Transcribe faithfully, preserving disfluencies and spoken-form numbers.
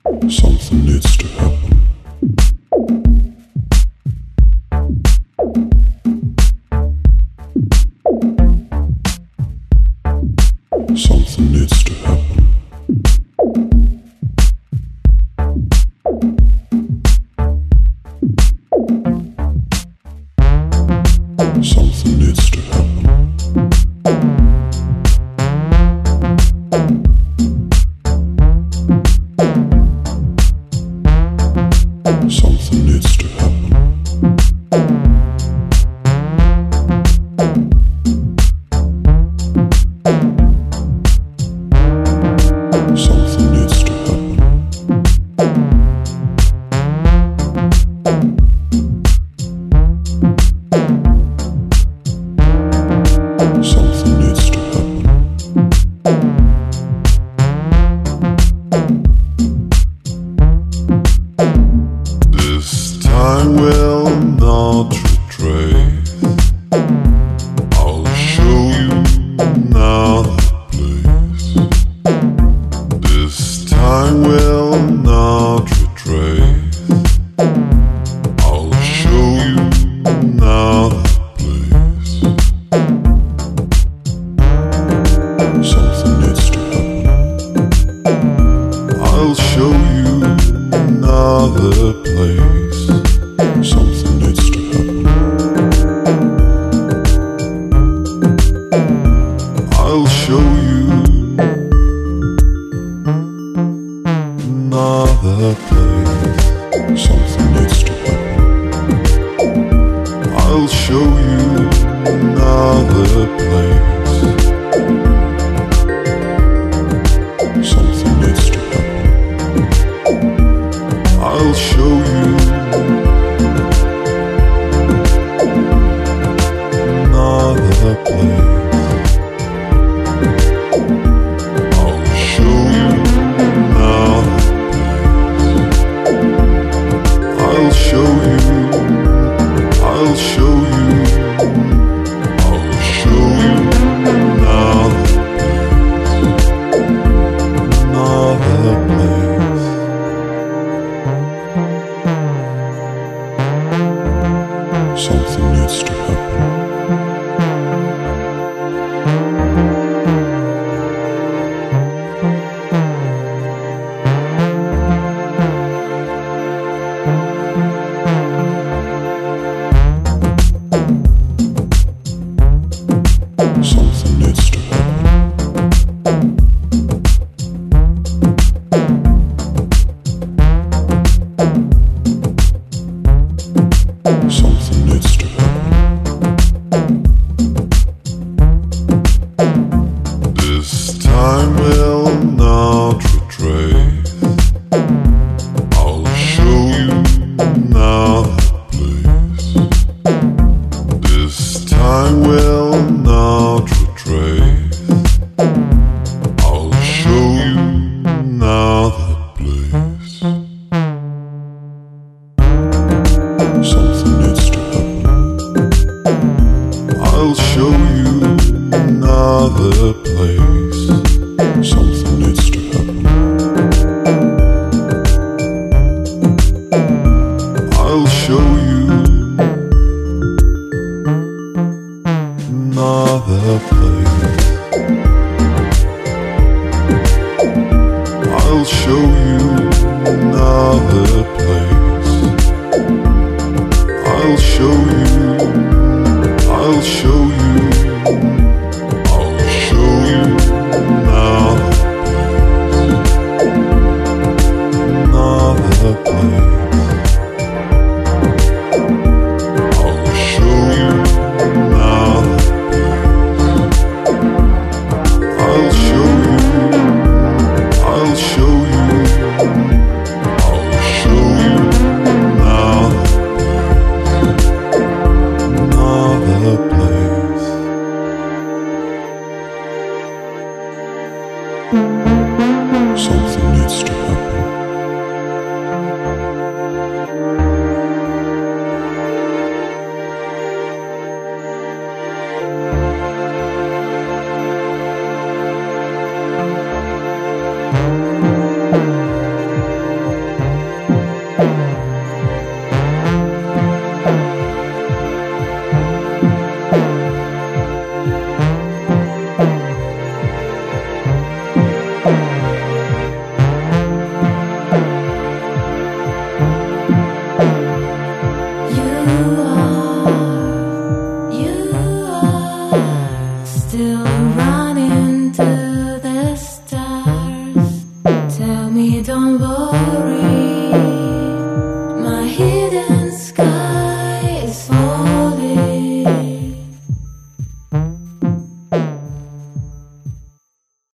Something needs to happen. Something needs to happen. Something needs to happen. Something needs to happen. Something needs to happen. Something needs to happen. This time will not retrace. I'll show you another place. This time will not retrace. I'll show you another place. Something needs to happen. I'll show you another place. Something needs to happen. I'll show you another place. Something needs to happen. I'll show you another place. Something needs to happen. I'll show you another place. I'll show you another place. I'll show you, I'll show you, I'll show you another place. Another place. Something needs to happen. Something needs to happen. Something needs to happen. This time will not retrace. I'll show you another place. This time will not retrace. I'll show you another place. Something needs to happen. I'll show you another place. Something needs to happen. I'll show you another place. I'll show you another place. I'll show you, I'll show you, I'll show you another place. Another place. I'll show you another place. I'll show you, I'll show you, I'll show you you are.